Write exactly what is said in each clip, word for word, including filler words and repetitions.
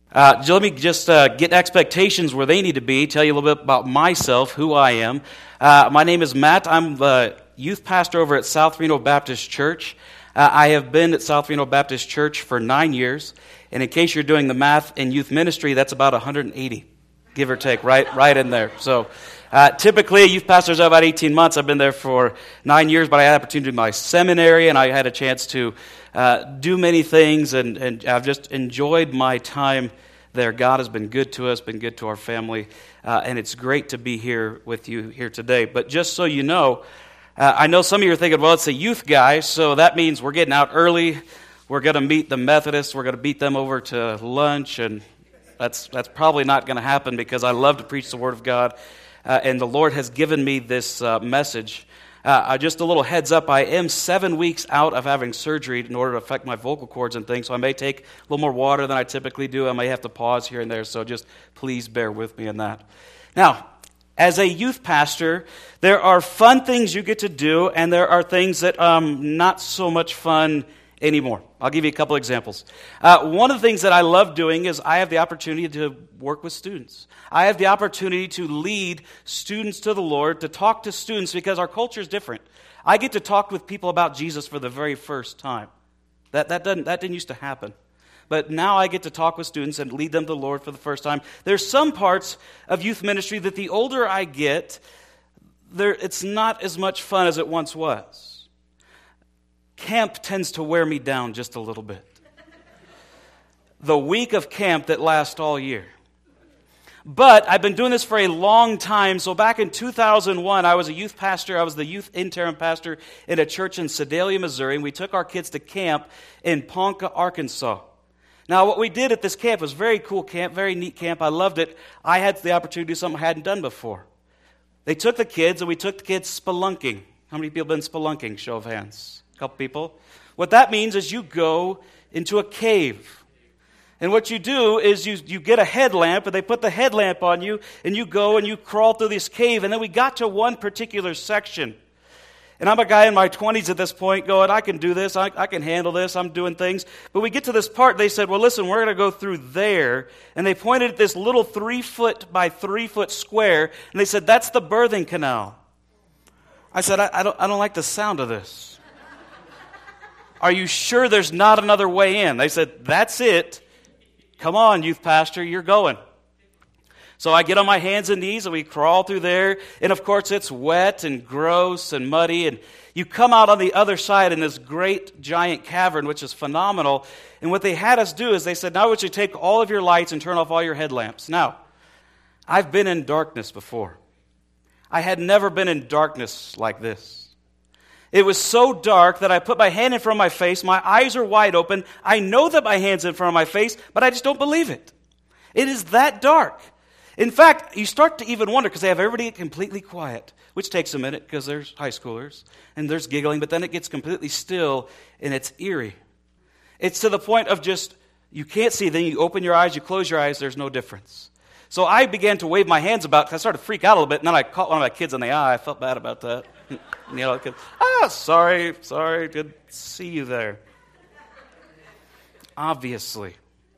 Uh, let me just uh, get expectations where they need to be, tell you a little bit about myself, who I am. Uh, my name is Matt. I'm the youth pastor over at South Reno Baptist Church. Uh, I have been at South Reno Baptist Church for nine years, and in case you're doing the math in youth ministry, that's about one hundred eighty, give or take, right, right in there. So uh, typically, youth pastors are about eighteen months. I've been there for nine years, but I had the opportunity to do my seminary, and I had a chance to Uh, do many things, and, and I've just enjoyed my time there. God has been good to us, been good to our family, uh, and it's great to be here with you here today. But just so you know, uh, I know some of you are thinking, well, it's a youth guy, so that means we're getting out early, we're going to meet the Methodists, we're going to beat them over to lunch, and that's that's probably not going to happen because I love to preach the Word of God, uh, and the Lord has given me this uh, message. Uh, just a little heads up, I am seven weeks out of having surgery in order to affect my vocal cords and things, so I may take a little more water than I typically do. I may have to pause here and there, so just please bear with me in that. Now, as a youth pastor, there are fun things you get to do, and there are things that um not so much fun anymore. I'll give you a couple examples. Uh, one of the things that I love doing is I have the opportunity to work with students. I have the opportunity to lead students to the Lord, to talk to students, because our culture is different. I get to talk with people about Jesus for the very first time. That that doesn't that didn't used to happen. But now I get to talk with students and lead them to the Lord for the first time. There's some parts of youth ministry that the older I get, there it's not as much fun as it once was. Camp tends to wear me down just a little bit. The week of camp that lasts all year. But I've been doing this for a long time. So back in two thousand one, I was a youth pastor. I was the youth interim pastor in a church in Sedalia, Missouri. And we took our kids to camp in Ponca, Arkansas. Now, what we did at this camp was a very cool camp, very neat camp. I loved it. I had the opportunity to do something I hadn't done before. They took the kids, and we took the kids spelunking. How many people have been spelunking? Show of hands. A couple people. What that means is you go into a cave. And what you do is you, you get a headlamp, and they put the headlamp on you, and you go and you crawl through this cave. And then we got to one particular section. And I'm a guy in my twenties at this point going, I can do this, I, I can handle this, I'm doing things. But we get to this part, they said, well, listen, we're going to go through there. And they pointed at this little three-foot by three-foot square, and they said, that's the birthing canal. I said, I, I don't, I don't like the sound of this. Are you sure there's not another way in? They said, that's it. Come on, youth pastor, you're going. So I get on my hands and knees, and we crawl through there. And, of course, it's wet and gross and muddy. And you come out on the other side in this great, giant cavern, which is phenomenal. And what they had us do is they said, now I want you to take all of your lights and turn off all your headlamps. Now, I've been in darkness before. I had never been in darkness like this. It was so dark that I put my hand in front of my face. My eyes are wide open. I know that my hand's in front of my face, but I just don't believe it. It is that dark. In fact, you start to even wonder because they have everybody completely quiet, which takes a minute because there's high schoolers and there's giggling, but then it gets completely still and it's eerie. It's to the point of just, you can't see. Then you open your eyes, you close your eyes, there's no difference. So I began to wave my hands about because I started to freak out a little bit, and then I caught one of my kids in the eye. I felt bad about that. You know, ah, sorry, sorry, good to see you there. Obviously.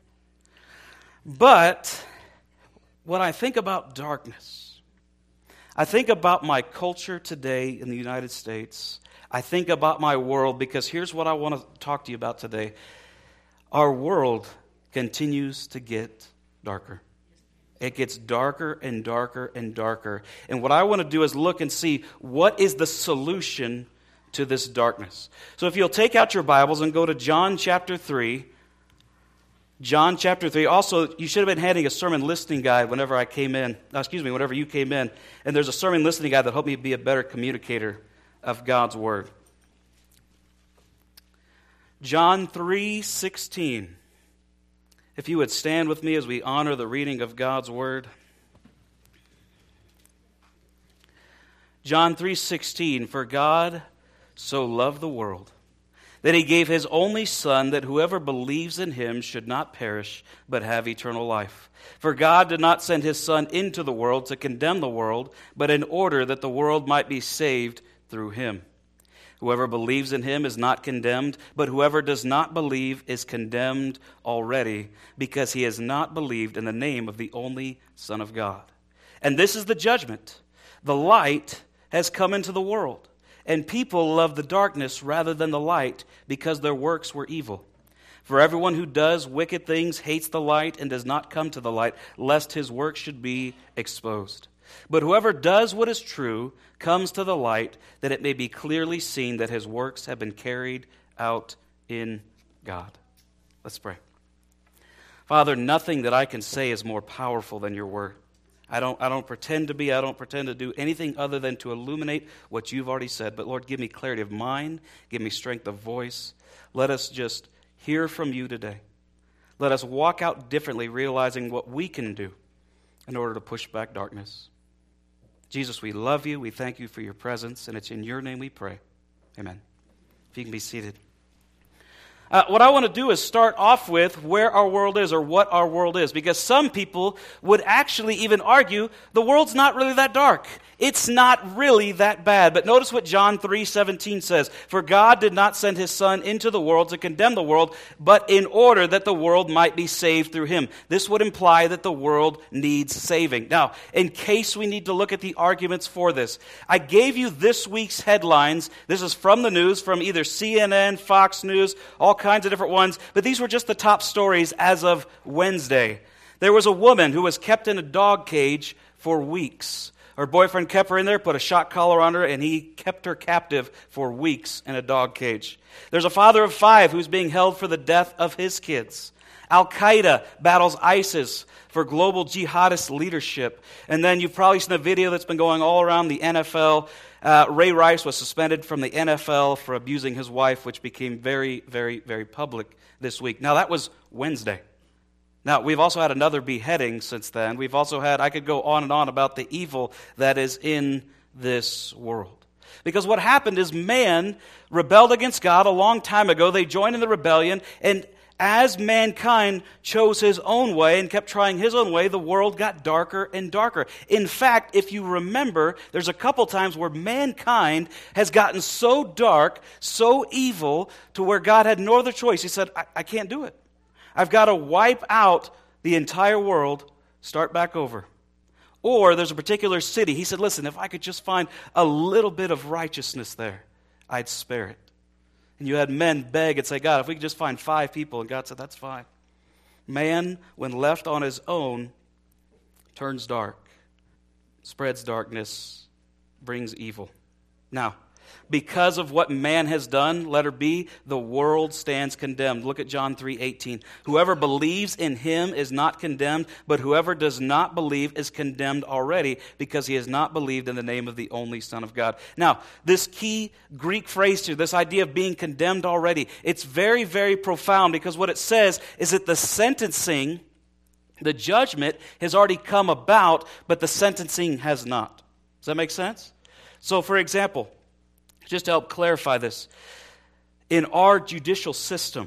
But when I think about darkness, I think about my culture today in the United States. I think about my world, because here's what I want to talk to you about today. Our world continues to get darker. It gets darker and darker and darker. And what I want to do is look and see what is the solution to this darkness. So if you'll take out your Bibles and go to John chapter three. John chapter three. Also, you should have been handing a sermon listening guide whenever I came in. Uh, excuse me, whenever you came in. And there's a sermon listening guide that helped me be a better communicator of God's Word. John three sixteen. If you would stand with me as we honor the reading of God's Word. John three sixteen, for God so loved the world that he gave his only Son, that whoever believes in him should not perish, but have eternal life. For God did not send his Son into the world to condemn the world, but in order that the world might be saved through him. Whoever believes in him is not condemned, but whoever does not believe is condemned already, because he has not believed in the name of the only Son of God. And this is the judgment. The light has come into the world, and people love the darkness rather than the light, because their works were evil. For everyone who does wicked things hates the light and does not come to the light, lest his work should be exposed. But whoever does what is true comes to the light, that it may be clearly seen that his works have been carried out in God. Let's pray. Father, nothing that I can say is more powerful than your word. I don't, I don't pretend to be, I don't pretend to do anything other than to illuminate what you've already said. But Lord, give me clarity of mind, give me strength of voice. Let us just hear from you today. Let us walk out differently, realizing what we can do in order to push back darkness. Jesus, we love you. We thank you for your presence, and it's in your name we pray. Amen. If you can be seated. Uh, what I want to do is start off with where our world is, or what our world is, because some people would actually even argue the world's not really that dark. It's not really that bad. But notice what John three seventeen says. For God did not send his Son into the world to condemn the world, but in order that the world might be saved through him. This would imply that the world needs saving. Now, in case we need to look at the arguments for this, I gave you this week's headlines. This is from the news, from either C N N, Fox News, all kinds of different ones. But these were just the top stories as of Wednesday. There was a woman who was kept in a dog cage for weeks. Her boyfriend kept her in there, put a shock collar on her, and he kept her captive for weeks in a dog cage. There's a father of five who's being held for the death of his kids. Al-Qaeda battles ISIS for global jihadist leadership. And then you've probably seen a video that's been going all around the N F L. Uh, Ray Rice was suspended from the N F L for abusing his wife, which became very, very, very public this week. Now, that was Wednesday. Now, we've also had another beheading since then. We've also had, I could go on and on about the evil that is in this world. Because what happened is man rebelled against God a long time ago. They joined in the rebellion, and as mankind chose his own way and kept trying his own way, the world got darker and darker. In fact, if you remember, there's a couple times where mankind has gotten so dark, so evil, to where God had no other choice. He said, I, I can't do it. I've got to wipe out the entire world, start back over. Or there's a particular city. He said, listen, if I could just find a little bit of righteousness there, I'd spare it. And you had men beg and say, God, if we could just find five people. And God said, that's fine. Man, when left on his own, turns dark, spreads darkness, brings evil. Now, because of what man has done, letter B, the world stands condemned. Look at John three eighteen. Whoever believes in him is not condemned, but whoever does not believe is condemned already, because he has not believed in the name of the only Son of God. Now, this key Greek phrase here, this idea of being condemned already, it's very, very profound, because what it says is that the sentencing, the judgment, has already come about, but the sentencing has not. Does that make sense? So, for example, just to help clarify this, in our judicial system,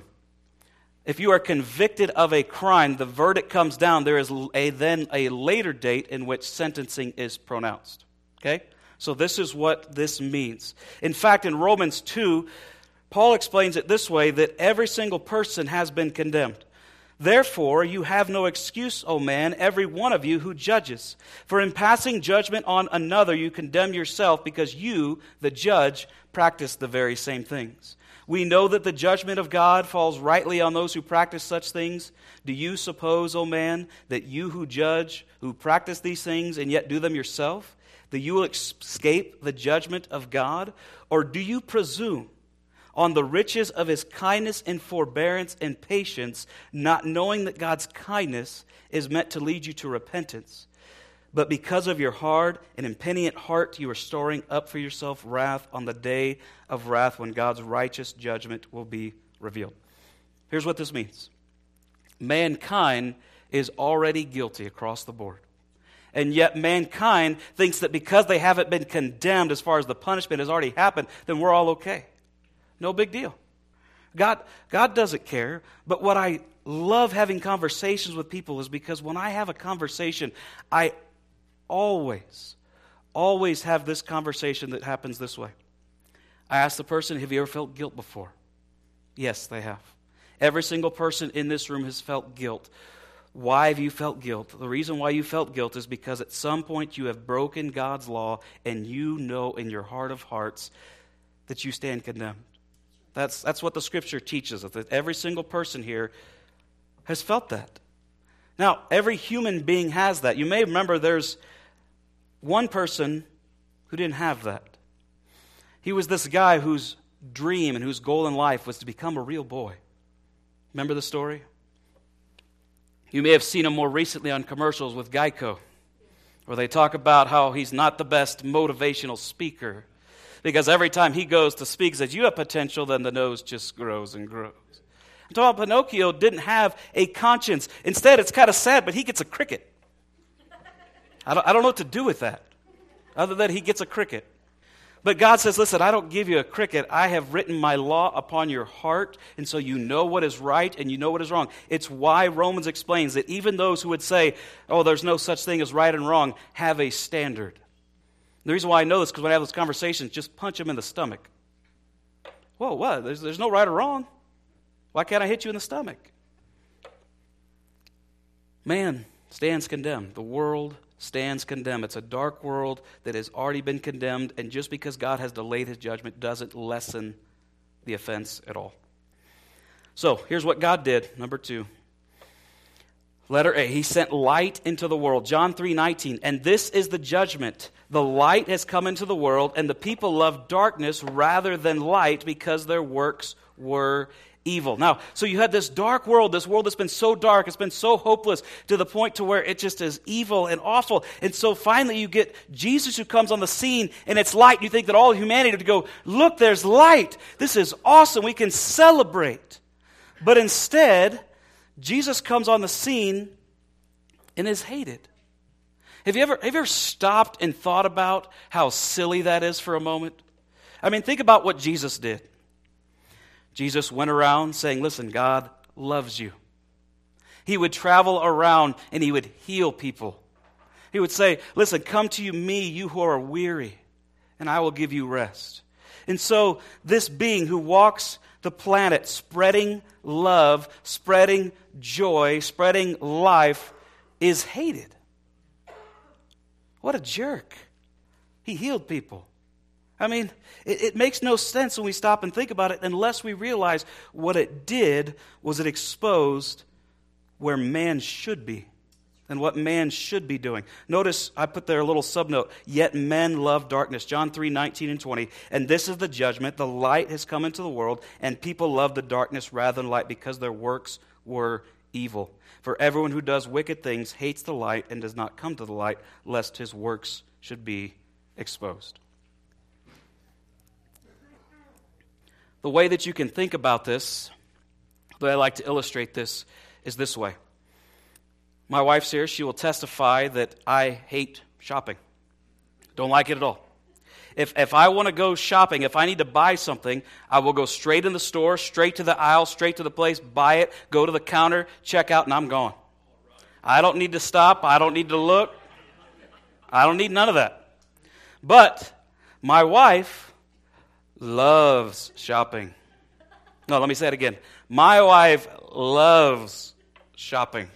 if you are convicted of a crime, the verdict comes down, there is a, then a later date in which sentencing is pronounced. Okay? So this is what this means. In fact, in Romans two, Paul explains it this way, that every single person has been condemned. Therefore, you have no excuse, O man, every one of you who judges. For in passing judgment on another, you condemn yourself, because you, the judge, practice the very same things. We know that the judgment of God falls rightly on those who practice such things. Do you suppose, O man, that you who judge, who practice these things, and yet do them yourself, that you will escape the judgment of God? Or do you presume on the riches of his kindness and forbearance and patience, not knowing that God's kindness is meant to lead you to repentance? But because of your hard and impenitent heart, you are storing up for yourself wrath on the day of wrath, when God's righteous judgment will be revealed. Here's what this means. Mankind is already guilty across the board. And yet mankind thinks that because they haven't been condemned as far as the punishment has already happened, then we're all okay. No big deal. God, God doesn't care. But what I love having conversations with people is because when I have a conversation, I always, always have this conversation that happens this way. I asked the person, have you ever felt guilt before? Yes, they have. Every single person in this room has felt guilt. Why have you felt guilt? The reason why you felt guilt is because at some point you have broken God's law and you know in your heart of hearts that you stand condemned. That's, that's what the Scripture teaches us, that every single person here has felt that. Now, every human being has that. You may remember there's one person who didn't have that. He was this guy whose dream and whose goal in life was to become a real boy. Remember the story? You may have seen him more recently on commercials with Geico, where they talk about how he's not the best motivational speaker, because every time he goes to speak, says, you have potential, then the nose just grows and grows. I'm talking about Pinocchio didn't have a conscience. Instead, it's kind of sad, but he gets a cricket. I don't, I don't know what to do with that, other than he gets a cricket. But God says, listen, I don't give you a cricket. I have written my law upon your heart, and so you know what is right and you know what is wrong. It's why Romans explains that even those who would say, oh, there's no such thing as right and wrong, have a standard. The reason why I know this is because when I have those conversations, just punch them in the stomach. Whoa, what? There's, there's no right or wrong. Why can't I hit you in the stomach? Man stands condemned. The world stands condemned. It's a dark world that has already been condemned, and just because God has delayed his judgment doesn't lessen the offense at all. So, here's what God did. Number two. Letter A, he sent light into the world. John three nineteen, and this is the judgment. The light has come into the world, and the people loved darkness rather than light because their works were evil. Now, so you had this dark world, this world that's been so dark, it's been so hopeless to the point to where it just is evil and awful. And so finally you get Jesus who comes on the scene and it's light. You think that all humanity would go, look, there's light. This is awesome. We can celebrate. But instead, Jesus comes on the scene and is hated. Have you ever, have you ever stopped and thought about how silly that is for a moment? I mean, think about what Jesus did. Jesus went around saying, listen, God loves you. He would travel around and he would heal people. He would say, listen, come to you, me, you who are weary, and I will give you rest. And so this being who walks the planet spreading love, spreading joy, spreading life is hated. What a jerk. He healed people. I mean, it, it makes no sense when we stop and think about it unless we realize what it did was it exposed where man should be and what man should be doing. Notice I put there a little subnote, yet men love darkness. John three nineteen and twenty, and this is the judgment. The light has come into the world, and people love the darkness rather than light because their works were evil. For everyone who does wicked things hates the light and does not come to the light, lest his works should be exposed. The way that you can think about this, the way I like to illustrate this, is this way. My wife's here. She will testify that I hate shopping. Don't like it at all. If if I want to go shopping, if I need to buy something, I will go straight in the store, straight to the aisle, straight to the place, buy it, go to the counter, check out, and I'm gone. I don't need to stop. I don't need to look. I don't need none of that. But my wife loves shopping. No, let me say it again. My wife loves shopping.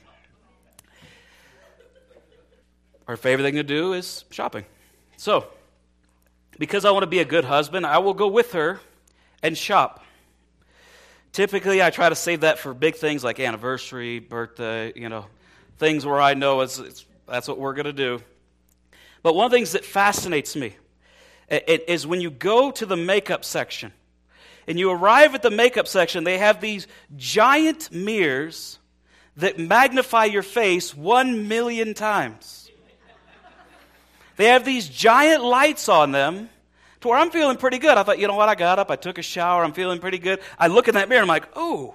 Her favorite thing to do is shopping. So, because I want to be a good husband, I will go with her and shop. Typically, I try to save that for big things like anniversary, birthday, you know, things where I know it's, it's, that's what we're going to do. But one of the things that fascinates me It is when you go to the makeup section and you arrive at the makeup section, they have these giant mirrors that magnify your face one million times. They have these giant lights on them to where I'm feeling pretty good. I thought, you know what, I got up, I took a shower, I'm feeling pretty good. I look in that mirror and I'm like, oh,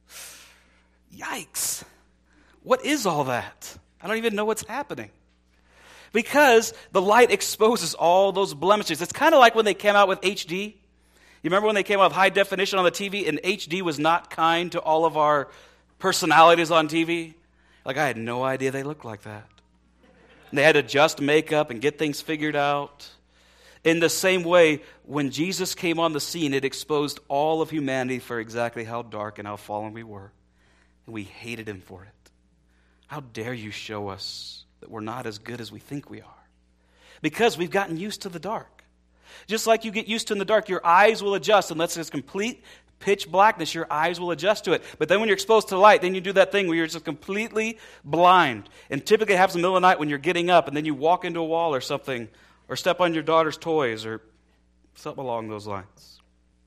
yikes. What is all that? I don't even know what's happening. Because the light exposes all those blemishes. It's kind of like when they came out with H D. You remember when they came out with high definition on the T V and H D was not kind to all of our personalities on T V? Like, I had no idea they looked like that. And they had to adjust makeup and get things figured out. In the same way, when Jesus came on the scene, it exposed all of humanity for exactly how dark and how fallen we were. And we hated him for it. How dare you show us that we're not as good as we think we are? Because we've gotten used to the dark. Just like you get used to in the dark, your eyes will adjust. Unless it's complete pitch blackness, your eyes will adjust to it. But then when you're exposed to light, then you do that thing where you're just completely blind. And typically it happens in the middle of the night when you're getting up and then you walk into a wall or something, or step on your daughter's toys or something along those lines.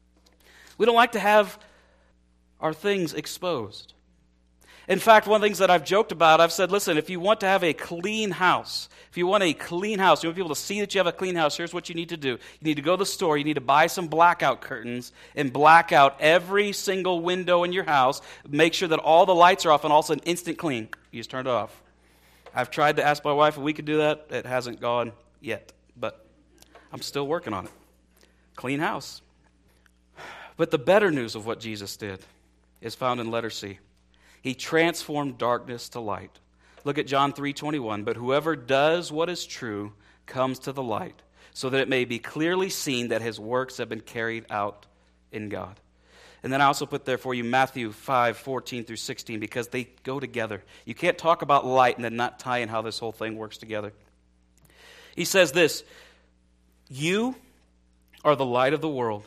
We don't like to have our things exposed. In fact, one of the things that I've joked about, I've said, listen, if you want to have a clean house, if you want a clean house, you want people to see that you have a clean house, here's what you need to do. You need to go to the store, you need to buy some blackout curtains and black out every single window in your house. Make sure that all the lights are off and also an instant clean. You just turn it off. I've tried to ask my wife if we could do that. It hasn't gone yet, but I'm still working on it. Clean house. But the better news of what Jesus did is found in letter C. He transformed darkness to light. Look at John three twenty-one. But whoever does what is true comes to the light, so that it may be clearly seen that his works have been carried out in God. And then I also put there for you Matthew five fourteen through sixteen, because they go together. You can't talk about light and then not tie in how this whole thing works together. He says this, you are the light of the world.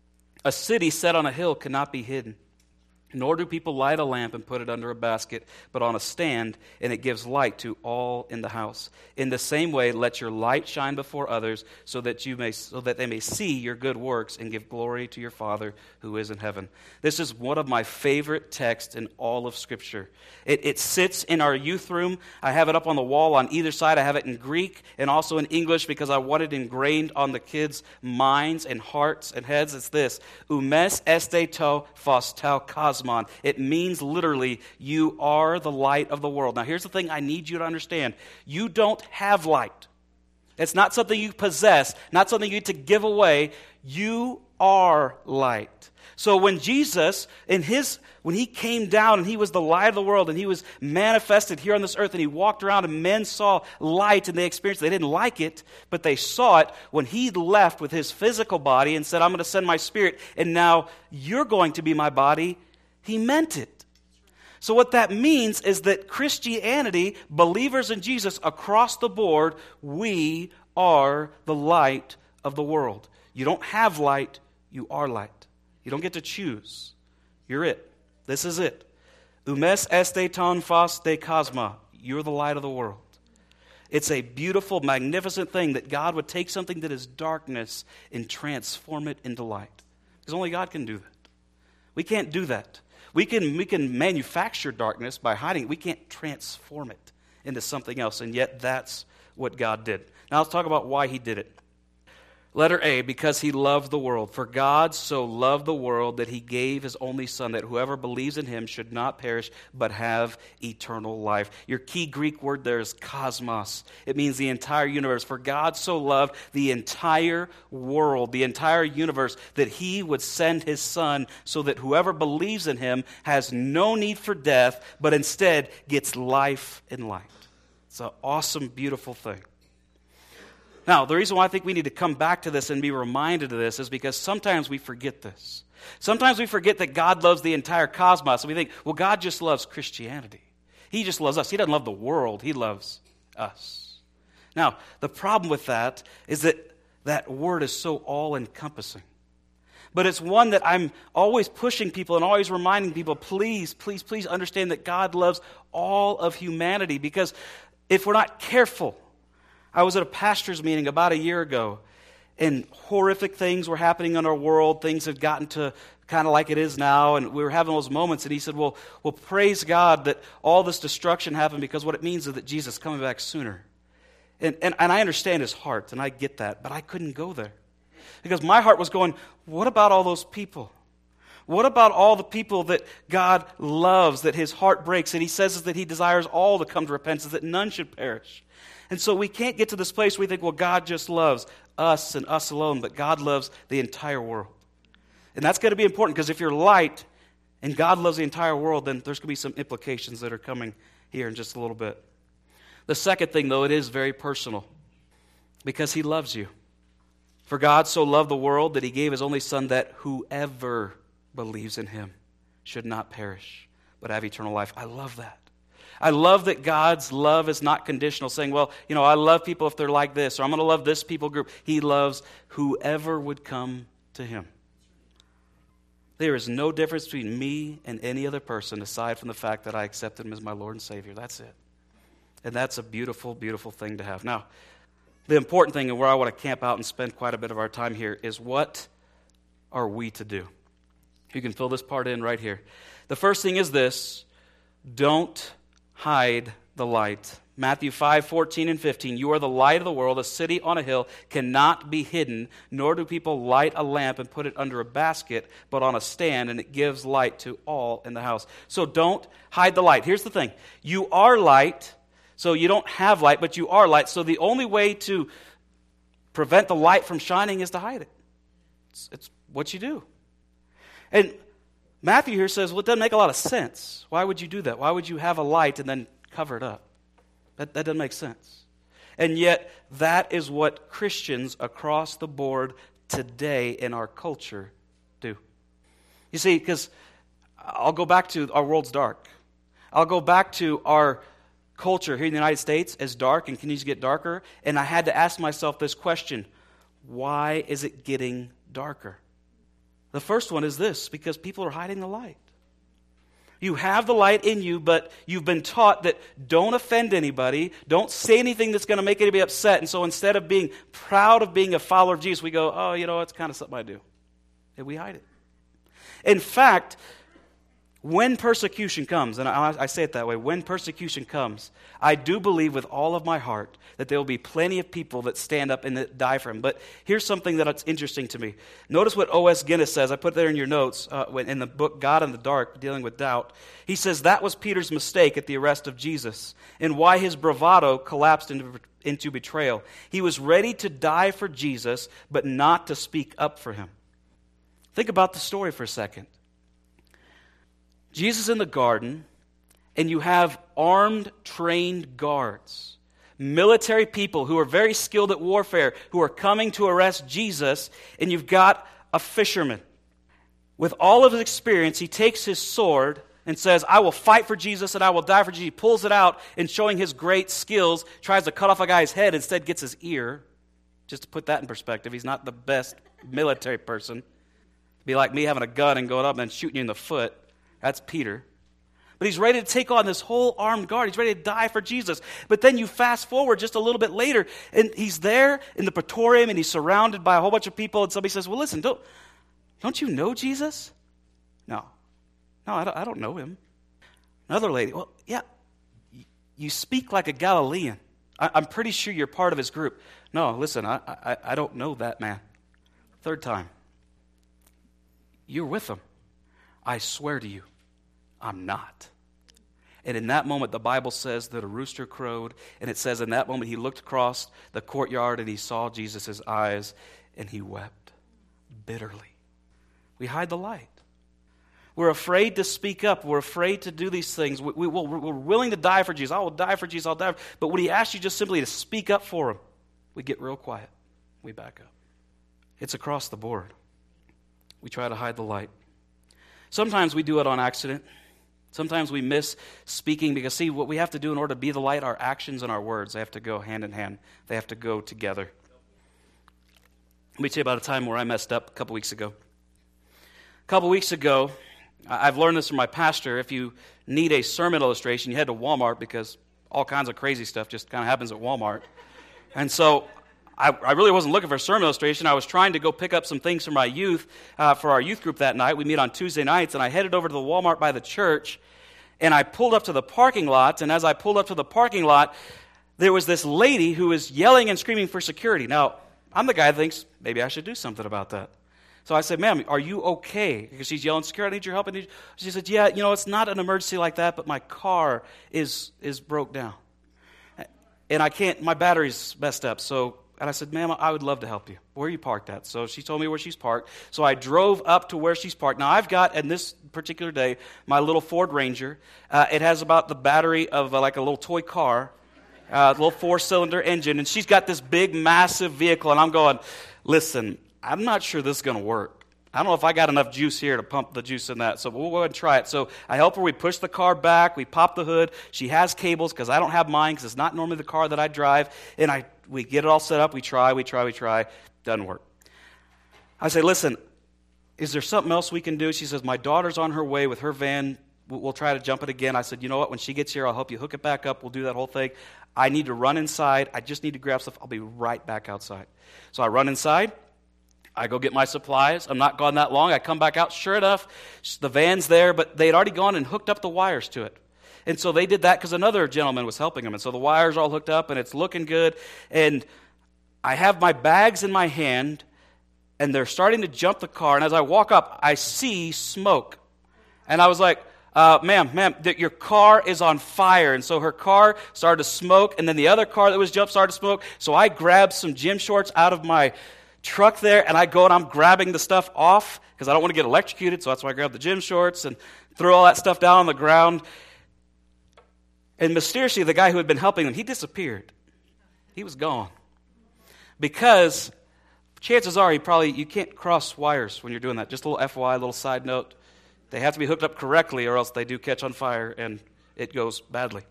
A city set on a hill cannot be hidden. Nor do people light a lamp and put it under a basket, but on a stand, and it gives light to all in the house. In the same way, let your light shine before others, so that you may, so that they may see your good works and give glory to your Father who is in heaven. This is one of my favorite texts in all of Scripture. It, it sits in our youth room. I have it up on the wall on either side. I have it in Greek and also in English because I want it ingrained on the kids' minds and hearts and heads. It's this: Umes este to phos tau kosmos. It means literally, you are the light of the world. Now here's the thing I need you to understand. You don't have light. It's not something you possess, not something you get to give away. You are light. So when Jesus, in his, when he came down and he was the light of the world and he was manifested here on this earth and he walked around and men saw light and they experienced it. They didn't like it, but they saw it. When he left with his physical body and said, I'm going to send my spirit and now you're going to be my body, he meant it. So what that means is that Christianity, believers in Jesus across the board, we are the light of the world. You don't have light, you are light. You don't get to choose. You're it. This is it. Umes este ton phos de kosma. You're the light of the world. It's a beautiful, magnificent thing that God would take something that is darkness and transform it into light. Because only God can do that. We can't do that. We can, we can manufacture darkness by hiding it. We can't transform it into something else, and yet that's what God did. Now let's talk about why he did it. Letter A, because he loved the world. For God so loved the world that he gave his only Son, that whoever believes in him should not perish, but have eternal life. Your key Greek word there is cosmos. It means the entire universe. For God so loved the entire world, the entire universe, that he would send his Son so that whoever believes in him has no need for death, but instead gets life and light. It's an awesome, beautiful thing. Now, the reason why I think we need to come back to this and be reminded of this is because sometimes we forget this. Sometimes we forget that God loves the entire cosmos, and we think, well, God just loves Christianity. He just loves us. He doesn't love the world. He loves us. Now, the problem with that is that that word is so all-encompassing. But it's one that I'm always pushing people and always reminding people, please, please, please understand that God loves all of humanity, because if we're not careful, I was at a pastor's meeting about a year ago, and horrific things were happening in our world. Things had gotten to kind of like it is now, and we were having those moments, and he said, well, well, praise God that all this destruction happened, because what it means is that Jesus is coming back sooner. And, and, and I understand his heart, and I get that, but I couldn't go there. Because my heart was going, what about all those people? What about all the people that God loves, that his heart breaks, and he says that he desires all to come to repentance, that none should perish? And so we can't get to this place where we think, well, God just loves us and us alone, but God loves the entire world. And that's going to be important, because if you're light and God loves the entire world, then there's going to be some implications that are coming here in just a little bit. The second thing, though, it is very personal, because he loves you. For God so loved the world that he gave his only Son, that whoever believes in him should not perish, but have eternal life. I love that. I love that God's love is not conditional, saying, well, you know, I love people if they're like this, or I'm going to love this people group. He loves whoever would come to him. There is no difference between me and any other person aside from the fact that I accepted him as my Lord and Savior. That's it. And that's a beautiful, beautiful thing to have. Now, the important thing, and where I want to camp out and spend quite a bit of our time here, is what are we to do? You can fill this part in right here. The first thing is this: don't hide the light. Matthew five, fourteen and fifteen. You are the light of the world. A city on a hill cannot be hidden, nor do people light a lamp and put it under a basket, but on a stand, and it gives light to all in the house. So don't hide the light. Here's the thing. You are light, so you don't have light, but you are light. So the only way to prevent the light from shining is to hide it. It's, it's what you do. And Matthew here says, well, it doesn't make a lot of sense. Why would you do that? Why would you have a light and then cover it up? That, that doesn't make sense. And yet, that is what Christians across the board today in our culture do. You see, because I'll go back to our world's dark. I'll go back to our culture here in the United States is dark and continues to get darker. And I had to ask myself this question: why is it getting darker? The first one is this: because people are hiding the light. You have the light in you, but you've been taught that don't offend anybody, don't say anything that's going to make anybody upset. And so instead of being proud of being a follower of Jesus, we go, oh, you know, it's kind of something I do. And we hide it. In fact, when persecution comes, and I, I say it that way, when persecution comes, I do believe with all of my heart that there will be plenty of people that stand up and that die for him. But here's something that's interesting to me. Notice what O S Guinness says. I put there in your notes uh, in the book God in the Dark, dealing with doubt. He says that was Peter's mistake at the arrest of Jesus and why his bravado collapsed into, into betrayal. He was ready to die for Jesus, but not to speak up for him. Think about the story for a second. Jesus in the garden, and you have armed, trained guards, military people who are very skilled at warfare, who are coming to arrest Jesus, and you've got a fisherman. With all of his experience, he takes his sword and says, I will fight for Jesus and I will die for Jesus. He pulls it out and showing his great skills, tries to cut off a guy's head, instead gets his ear. Just to put that in perspective, he's not the best military person. It'd be like me having a gun and going up and shooting you in the foot. That's Peter. But he's ready to take on this whole armed guard. He's ready to die for Jesus. But then you fast forward just a little bit later, and he's there in the Praetorium, and he's surrounded by a whole bunch of people, and somebody says, well, listen, don't, don't you know Jesus? No. No, I don't, I don't know him. Another lady, well, yeah, you speak like a Galilean. I, I'm pretty sure you're part of his group. No, listen, I, I, I don't know that man. Third time, you're with him. I swear to you, I'm not. And in that moment, the Bible says that a rooster crowed, and it says in that moment he looked across the courtyard and he saw Jesus' eyes, and he wept bitterly. We hide the light. We're afraid to speak up. We're afraid to do these things. We, we, we're willing to die for Jesus. I will die for Jesus. I'll die. For, but when he asks you just simply to speak up for him, we get real quiet. We back up. It's across the board. We try to hide the light. Sometimes we do it on accident. Sometimes we miss speaking because, see, what we have to do in order to be the light, our actions and our words, they have to go hand in hand. They have to go together. Let me tell you about a time where I messed up a couple weeks ago. A couple weeks ago, I've learned this from my pastor. If you need a sermon illustration, you head to Walmart because all kinds of crazy stuff just kind of happens at Walmart. And so I, I really wasn't looking for a sermon illustration. I was trying to go pick up some things for my youth, uh, for our youth group that night. We meet on Tuesday nights, and I headed over to the Walmart by the church, and I pulled up to the parking lot, and as I pulled up to the parking lot, there was this lady who was yelling and screaming for security. Now, I'm the guy that thinks, maybe I should do something about that. So I said, ma'am, are you okay? Because she's yelling, security, I need your help. I need... She said, yeah, you know, it's not an emergency like that, but my car is is broke down. And I can't, my battery's messed up, so... And I said, ma'am, I would love to help you. Where are you parked at? So she told me where she's parked. So I drove up to where she's parked. Now, I've got, in this particular day, my little Ford Ranger. Uh, it has about the battery of uh, like a little toy car, a uh, little four-cylinder engine. And she's got this big, massive vehicle. And I'm going, listen, I'm not sure this is going to work. I don't know if I got enough juice here to pump the juice in that, so we'll go ahead and try it. So I help her. We push the car back. We pop the hood. She has cables because I don't have mine because it's not normally the car that I drive. And I we get it all set up. We try, we try, we try. Doesn't work. I say, listen, is there something else we can do? She says, my daughter's on her way with her van. We'll try to jump it again. I said, you know what? When she gets here, I'll help you hook it back up. We'll do that whole thing. I need to run inside. I just need to grab stuff. I'll be right back outside. So I run inside. I go get my supplies. I'm not gone that long. I come back out. Sure enough, the van's there, but they had already gone and hooked up the wires to it. And so they did that because another gentleman was helping them. And so the wires are all hooked up, and it's looking good. And I have my bags in my hand, and they're starting to jump the car. And as I walk up, I see smoke. And I was like, uh, ma'am, ma'am, th- your car is on fire. And so her car started to smoke, and then the other car that was jumped started to smoke. So I grabbed some gym shorts out of my truck there, and I go and I'm grabbing the stuff off because I don't want to get electrocuted, so that's why I grabbed the gym shorts and threw all that stuff down on the ground. And mysteriously, the guy who had been helping them, he disappeared. He was gone. Because chances are, he probably you can't cross wires when you're doing that. Just a little F Y I, a little side note. They have to be hooked up correctly or else they do catch on fire and it goes badly.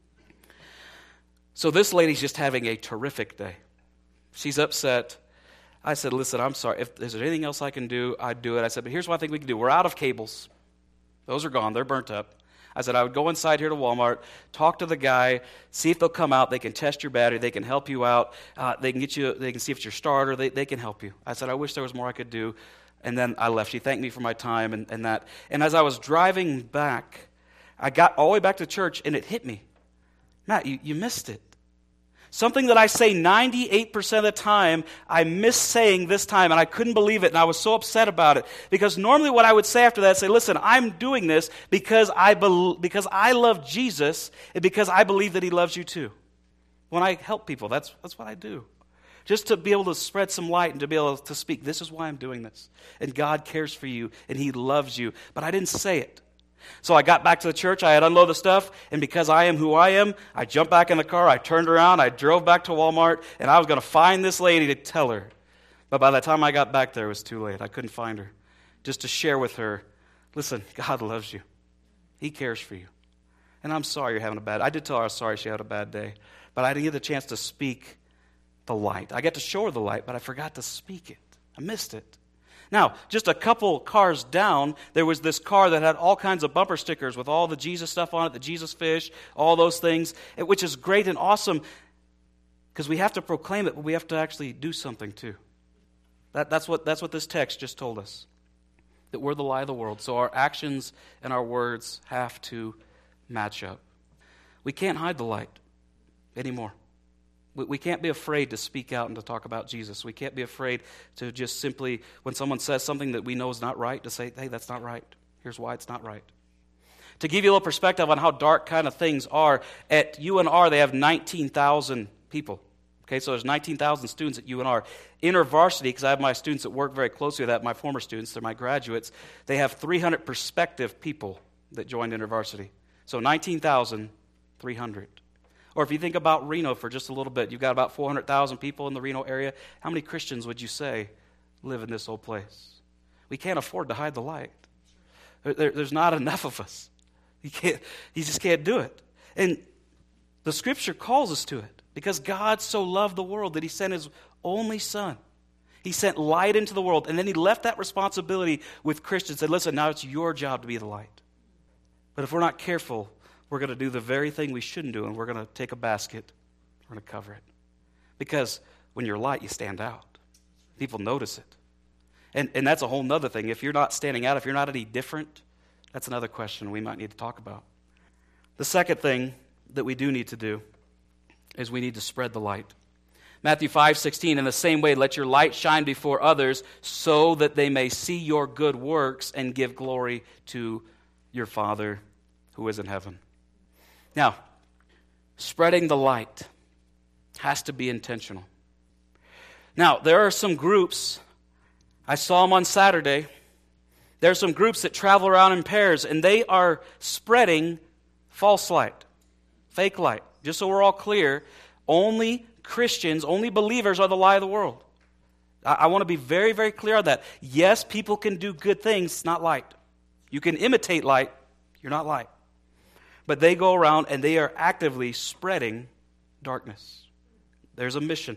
So this lady's just having a terrific day. She's upset. I said, listen, I'm sorry. If there's anything else I can do, I'd do it. I said, but here's what I think we can do. We're out of cables. Those are gone. They're burnt up. I said, I would go inside here to Walmart, talk to the guy, see if they'll come out. They can test your battery. They can help you out. Uh, they can get you. They can see if it's your starter. They, they can help you. I said, I wish there was more I could do. And then I left. She thanked me for my time and, and that. And as I was driving back, I got all the way back to church, and it hit me. Matt, you, you missed it. Something that I say ninety-eight percent of the time, I miss saying this time, and I couldn't believe it, and I was so upset about it. Because normally what I would say after that is say, listen, I'm doing this because I be- because I love Jesus, and because I believe that he loves you too. When I help people, that's, that's what I do. Just to be able to spread some light and to be able to speak, this is why I'm doing this. And God cares for you, and he loves you. But I didn't say it. So I got back to the church, I had unloaded the stuff, and because I am who I am, I jumped back in the car, I turned around, I drove back to Walmart, and I was going to find this lady to tell her. But by the time I got back there, it was too late. I couldn't find her. Just to share with her, listen, God loves you. He cares for you. And I'm sorry you're having a bad day. I did tell her I was sorry she had a bad day, but I didn't get the chance to speak the light. I got to show her the light, but I forgot to speak it. I missed it. Now, just a couple cars down, there was this car that had all kinds of bumper stickers with all the Jesus stuff on it, the Jesus fish, all those things, which is great and awesome because we have to proclaim it, but we have to actually do something too. That, that's what, that's what this text just told us, that we're the light of the world. So our actions and our words have to match up. We can't hide the light anymore. We can't be afraid to speak out and to talk about Jesus. We can't be afraid to just simply, when someone says something that we know is not right, to say, hey, that's not right. Here's why it's not right. To give you a little perspective on how dark kind of things are, at U N R they have nineteen thousand people. Okay, so there's nineteen thousand students at U N R. InterVarsity, because I have my students that work very closely with that, my former students, they're my graduates, they have three hundred prospective people that joined InterVarsity. So nineteen thousand three hundred. Or if you think about Reno for just a little bit, you've got about four hundred thousand people in the Reno area. How many Christians would you say live in this old place? We can't afford to hide the light. There, there's not enough of us. You can't. You just can't do it. And the Scripture calls us to it because God so loved the world that he sent his only Son. He sent light into the world, and then he left that responsibility with Christians and said, listen, now it's your job to be the light. But if we're not careful, we're going to do the very thing we shouldn't do, and we're going to take a basket, we're going to cover it. Because when you're light, you stand out. People notice it. And and that's a whole other thing. If you're not standing out, if you're not any different, that's another question we might need to talk about. The second thing that we do need to do is we need to spread the light. Matthew five sixteen, in the same way, let your light shine before others so that they may see your good works and give glory to your Father who is in heaven. Now, spreading the light has to be intentional. Now, there are some groups, I saw them on Saturday, there are some groups that travel around in pairs, and they are spreading false light, fake light. Just so we're all clear, only Christians, only believers are the light of the world. I, I want to be very, very clear on that. Yes, people can do good things, not light. You can imitate light, you're not light. But they go around and they are actively spreading darkness. There's a mission.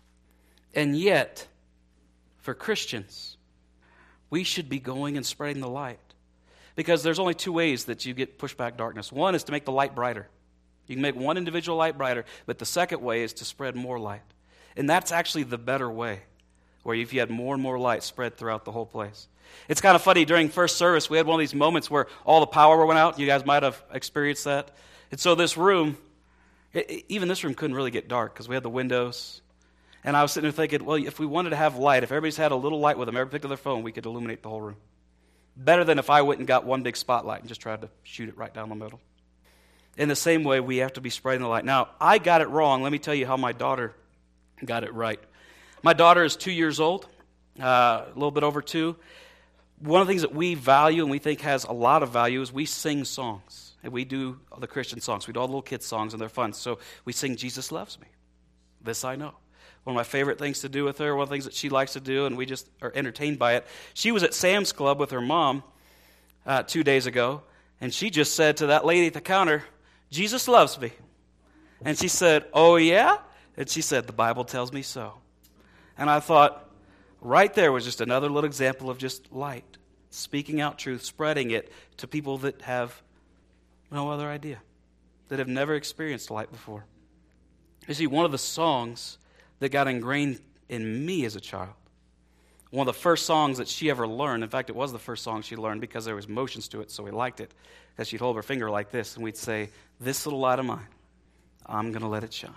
And yet, for Christians, we should be going and spreading the light. Because there's only two ways that you get pushed back darkness. One is to make the light brighter. You can make one individual light brighter, but the second way is to spread more light. And that's actually the better way, where if you had more and more light spread throughout the whole place. It's kind of funny, during first service, we had one of these moments where all the power went out. You guys might have experienced that. And so this room, it, even this room couldn't really get dark because we had the windows. And I was sitting there thinking, well, if we wanted to have light, if everybody's had a little light with them, everybody picked up their phone, we could illuminate the whole room. Better than if I went and got one big spotlight and just tried to shoot it right down the middle. In the same way, we have to be spreading the light. Now, I got it wrong. Let me tell you how my daughter got it right. My daughter is two years old, uh, a little bit over two. One of the things that we value and we think has a lot of value is we sing songs. And we do the Christian songs. We do all the little kids' songs, and they're fun. So we sing Jesus Loves Me. This I know. One of my favorite things to do with her, one of the things that she likes to do, and we just are entertained by it. She was at Sam's Club with her mom uh, two days ago, and she just said to that lady at the counter, Jesus loves me. And she said, oh yeah? And she said, the Bible tells me so. And I thought, right there was just another little example of just light, speaking out truth, spreading it to people that have no other idea, that have never experienced light before. You see, one of the songs that got ingrained in me as a child, one of the first songs that she ever learned, in fact, it was the first song she learned because there was motions to it, so we liked it, because she'd hold her finger like this, and we'd say, this little light of mine, I'm going to let it shine.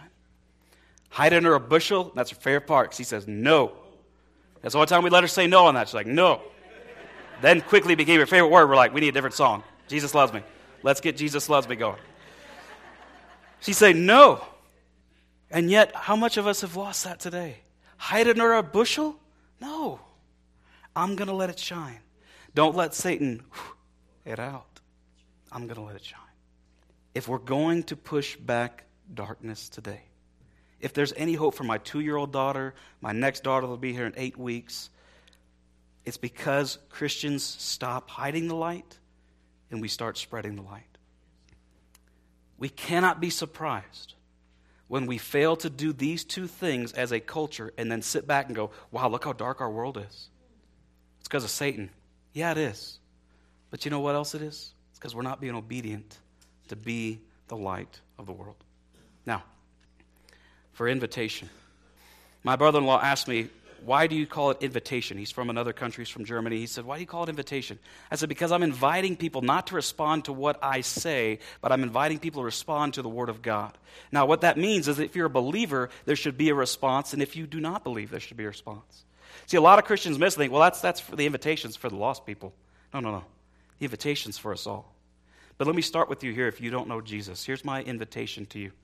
Hide under a bushel, that's her favorite part, because he says, no. That's the only time we let her say no on that. She's like, no. Then quickly became her favorite word. We're like, we need a different song. Jesus loves me. Let's get Jesus loves me going. She'd say, no. And yet, how much of us have lost that today? Hide under a bushel? No. I'm going to let it shine. Don't let Satan it out. I'm going to let it shine. If we're going to push back darkness today, if there's any hope for my two-year-old daughter, my next daughter will be here in eight weeks, it's because Christians stop hiding the light and we start spreading the light. We cannot be surprised when we fail to do these two things as a culture and then sit back and go, wow, look how dark our world is. It's because of Satan. Yeah, it is. But you know what else it is? It's because we're not being obedient to be the light of the world. Now, for invitation. My brother-in-law asked me, why do you call it invitation? He's from another country, he's from Germany. He said, why do you call it invitation? I said, because I'm inviting people not to respond to what I say, but I'm inviting people to respond to the Word of God. Now, what that means is that if you're a believer, there should be a response, and if you do not believe, there should be a response. See, a lot of Christians miss and think, well, that's, that's for the invitations for the lost people. No, no, no. The invitation's for us all. But let me start with you here if you don't know Jesus. Here's my invitation to you.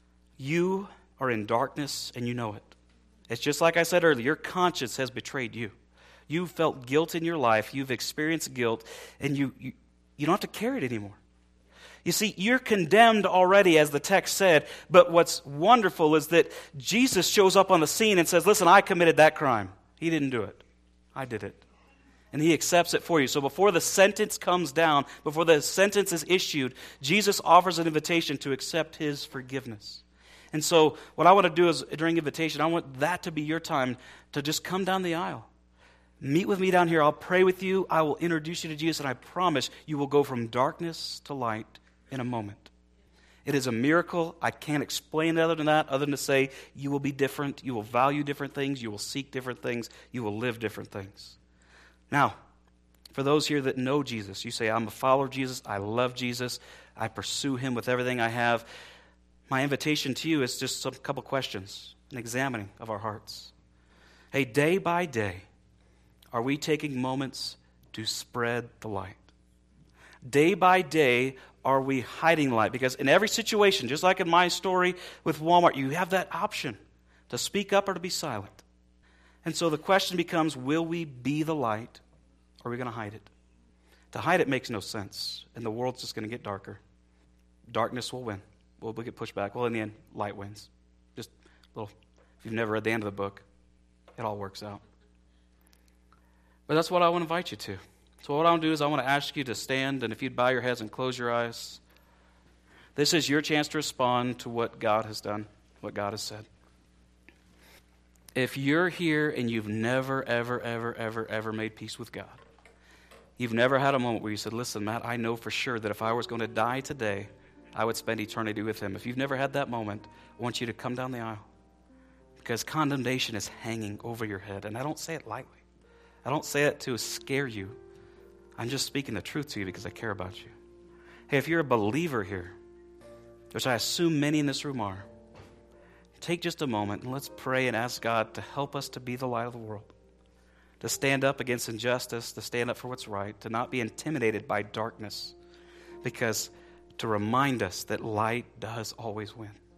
You are in darkness, and you know it. It's just like I said earlier, your conscience has betrayed you. You've felt guilt in your life, you've experienced guilt, and you, you, you don't have to carry it anymore. You see, you're condemned already, as the text said, but what's wonderful is that Jesus shows up on the scene and says, listen, I committed that crime. He didn't do it. I did it. And he accepts it for you. So before the sentence comes down, before the sentence is issued, Jesus offers an invitation to accept his forgiveness. And so what I want to do is, during invitation, I want that to be your time to just come down the aisle. Meet with me down here. I'll pray with you. I will introduce you to Jesus, and I promise you will go from darkness to light in a moment. It is a miracle. I can't explain it other than that, other than to say you will be different. You will value different things. You will seek different things. You will live different things. Now, for those here that know Jesus, you say, I'm a follower of Jesus. I love Jesus. I pursue him with everything I have. My invitation to you is just a couple questions, an examining of our hearts. Hey, day by day, are we taking moments to spread the light? Day by day, are we hiding the light? Because in every situation, just like in my story with Walmart, you have that option to speak up or to be silent. And so the question becomes, will we be the light, or are we going to hide it? To hide it makes no sense, and the world's just going to get darker. Darkness will win. We'll get pushed back. Well, in the end, light wins. Just a little, if you've never read the end of the book, it all works out. But that's what I want to invite you to. So what I want to do is I want to ask you to stand, and if you'd bow your heads and close your eyes. This is your chance to respond to what God has done, what God has said. If you're here and you've never, ever, ever, ever, ever made peace with God, you've never had a moment where you said, listen, Matt, I know for sure that if I was going to die today, I would spend eternity with him. If you've never had that moment, I want you to come down the aisle, because condemnation is hanging over your head. And I don't say it lightly. I don't say it to scare you. I'm just speaking the truth to you because I care about you. Hey, if you're a believer here, which I assume many in this room are, take just a moment and let's pray and ask God to help us to be the light of the world, to stand up against injustice, to stand up for what's right, to not be intimidated by darkness, because to remind us that light does always win.